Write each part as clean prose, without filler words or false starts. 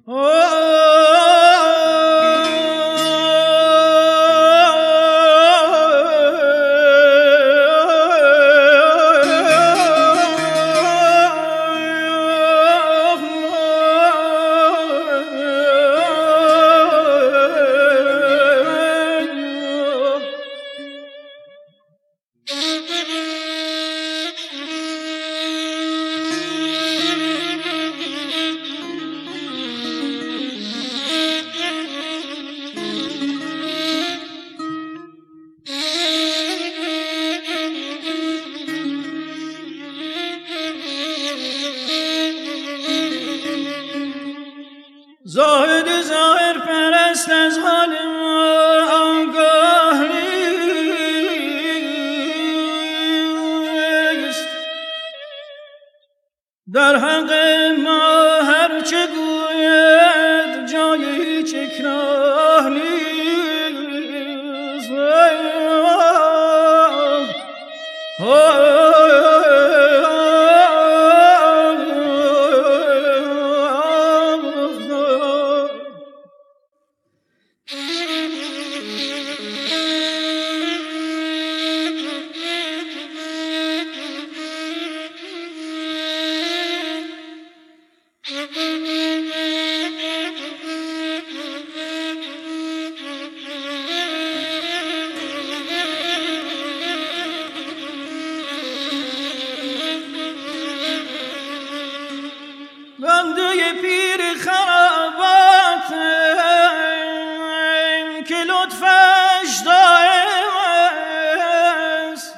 زاهد ظاهر پرست از حال آگاه نیست، در حق ما هر چه گوید جای هیچ اکراه نیست. بنده پیر خرابات که لطفش دائم است،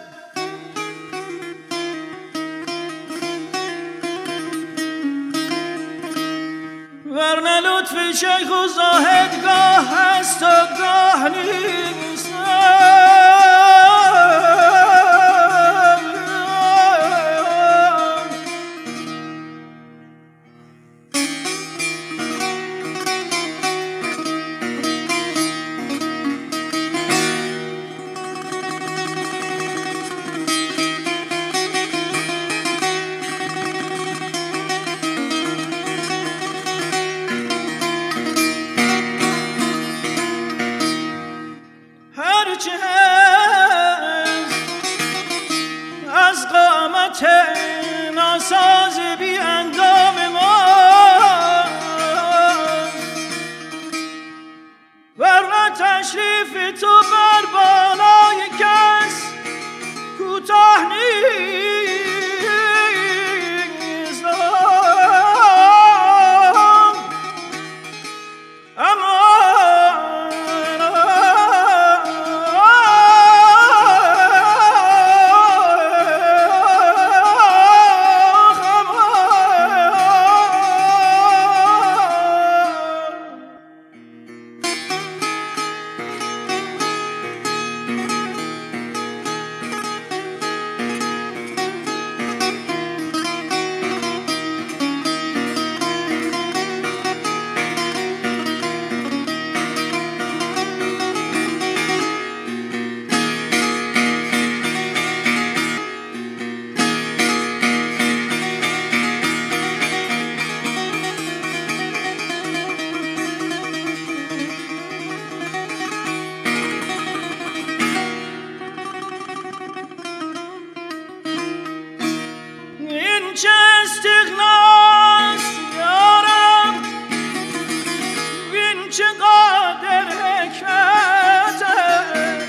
ورنه لطف شیخ و زاهد گاه هست و گاه نیست. هرچه هست از قامت ناساز بی اندام ما، ورنه تشریف تو بر بالای کس کوتاه نیست. چه استغناست یارم، وین چه قادر حکمته،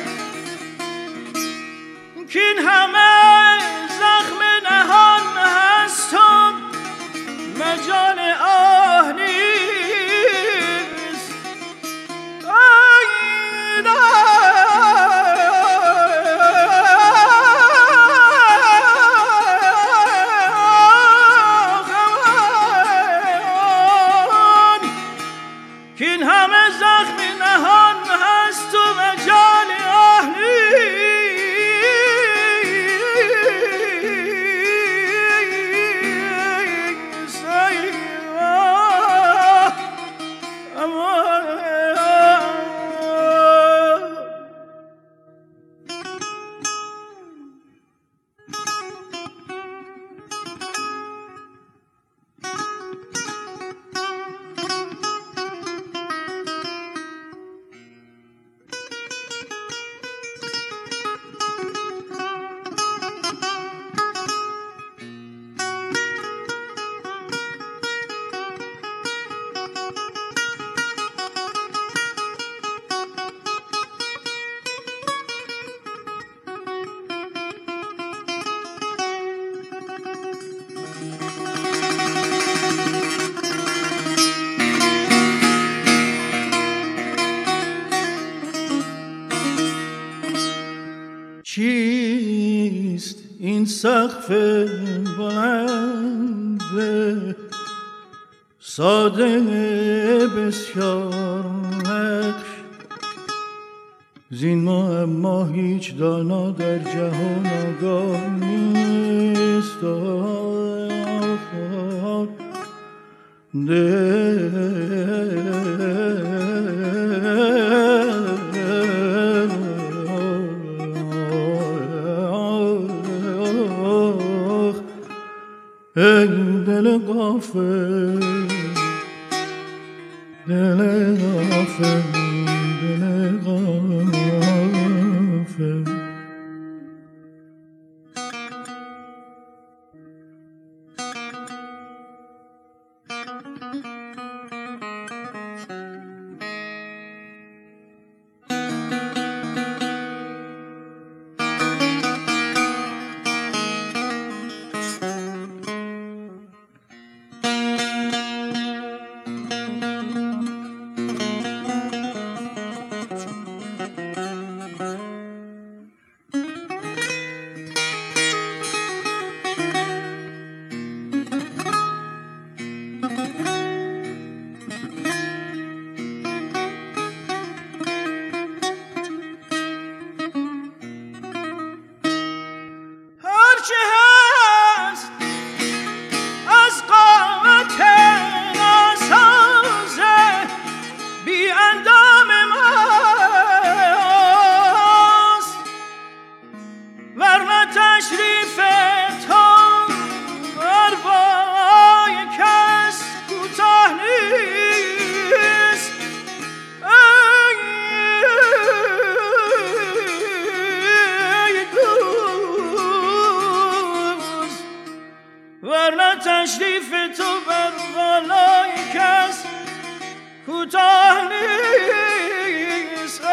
کین همه زخم نهان هست و مجال آه نیست. کین همه زخم نهان هست و مجال آه نیست. سقف بلند ساده بسیار نقش زین ما هیچ دانا در جهان آگاه نیست ای دل غافل دل غافل دل غافل تشریف تو بر بالای کس کوتاه نیست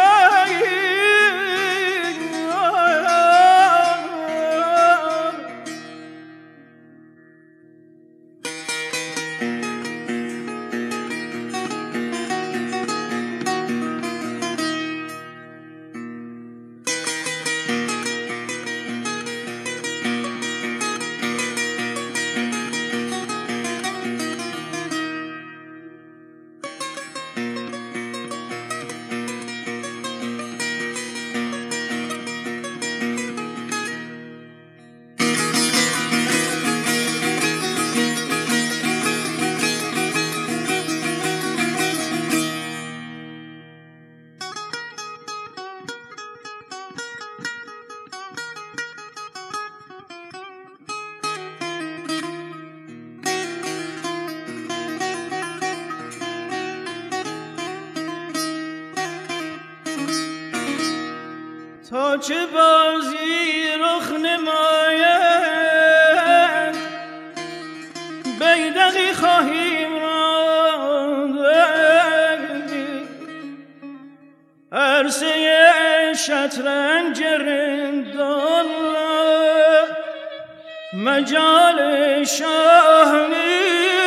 تا چه بازی رخ نماید بیدقی خواهیم راند عرصه شطرنج رندان مجال شاه نیست